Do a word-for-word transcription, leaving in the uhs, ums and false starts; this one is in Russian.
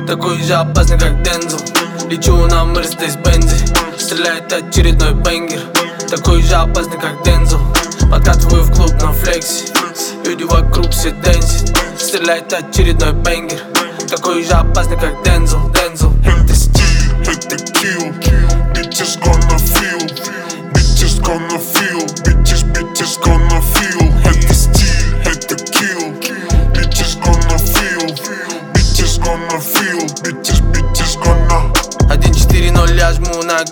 такой же опасный, как Дензел. Лечу на Мерседес-Бензе, стреляет очередной бенгер, такой же опасный, как Дензел. Подкатываю в клуб на флексе, люди вокруг все дэнсят, стреляет очередной бенгер, такой же опасный, как Дензел.